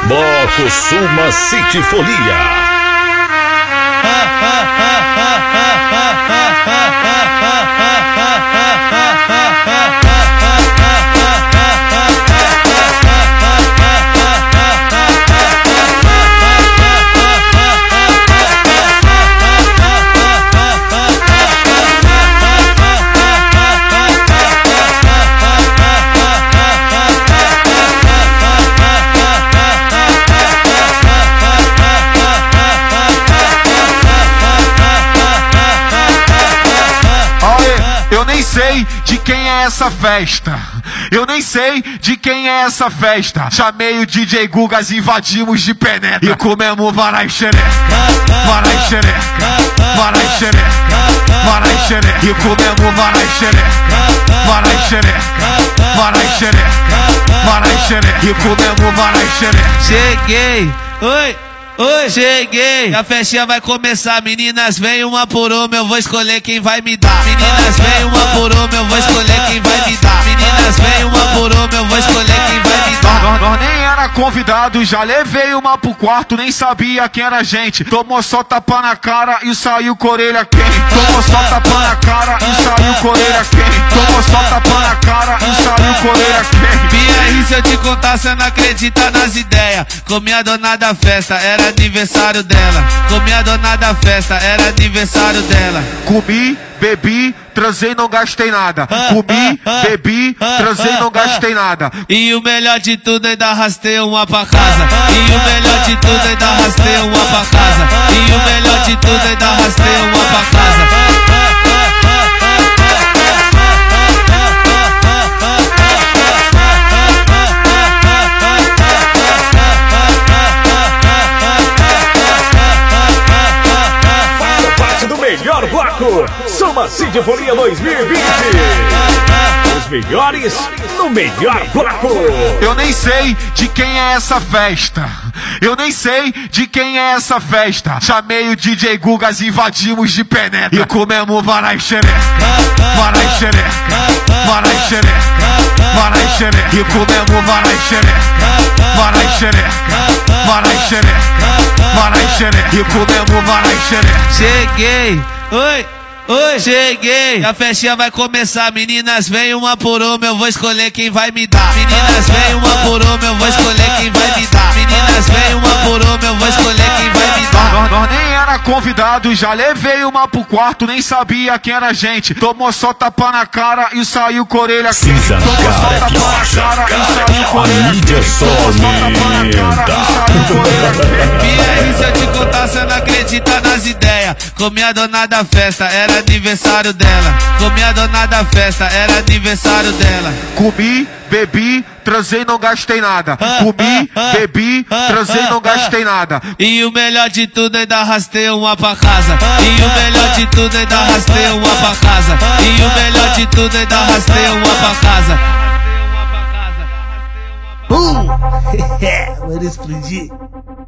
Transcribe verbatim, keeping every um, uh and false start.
Bloco Suma City Folia. Eu nem sei de quem é essa festa. Eu nem sei de quem é essa festa. Chamei o D J Gugas, invadimos de penetra e comemos varai xereca, varai xereca, varai xereca, varai xereca e comemos varai xereca, varai xereca, varai xereca, varai xereca e comemos varai xereca. Cheguei, oi. Oi, cheguei, a festinha vai começar. Meninas, vem uma por uma, eu vou escolher quem vai me dar. Meninas, vem uma por uma, eu vou escolher quem vai me dar. Meninas, vem uma por uma, eu vou escolher quem vai me dar. Nós, nós nem era convidado, já levei uma pro quarto, nem sabia quem era a gente. Tomou só tapa na cara e saiu com a orelha quente. Tomou só tapa na cara e saiu com a orelha quente. Tomou só tapa na cara e saiu com a orelha quente. Minha aí, se eu te contar, cê não acredita nas ideias. Comi a dona da festa, era aniversário dela. Comi a dona da festa, era aniversário dela. Comi, bebi, transei, não gastei nada. Comi, bebi, transei, não gastei nada. E o melhor de tudo, ainda arrastei uma pra casa. E o melhor de tudo, ainda arrastei uma pra casa. E o melhor de tudo, ainda arrastei uma pra casa. Melhor bloco, Suma City Folia dois mil e vinte. Os melhores no melhor bloco. Eu nem sei de quem é essa festa. Eu nem sei de quem é essa festa. Chamei o D J Gugas, invadimos de penetra e comemos varai xereca, varai xereca, varai xereca, varai xereca e comemos varai xereca, varai xereca, varai xereca, varai xereca e comemos varai xereca. Cheguei, oi. Oi, cheguei, a festinha vai começar. Meninas, vem uma por uma, eu vou escolher quem vai me dar. Meninas, vem uma por uma, eu vou escolher quem vai me dar. Meninas, vem uma por uma, eu vou escolher quem vai me dar. Nós, nós nem era convidado, já levei uma pro quarto, nem sabia quem era a gente. Tomou só tapa na cara e saiu com a orelha quente. Tomou só tapa na cara e saiu com a orelha quente. Tomou só tapa na cara e saiu com a orelha quente. Minha aí, se eu te contar, cê não acredita nas ideias. Comi a dona da festa, era aniversário dela. Comi a dona da festa, era aniversário dela. Comi, bebi, transei, não gastei nada. Comi, bebi, transei, não gastei nada. E o melhor de tudo, ainda arrastei uma pra casa. E o melhor de tudo, ainda arrastei uma pra casa. E o melhor de tudo, ainda arrastei uma pra casa. Uh! Vou explodir.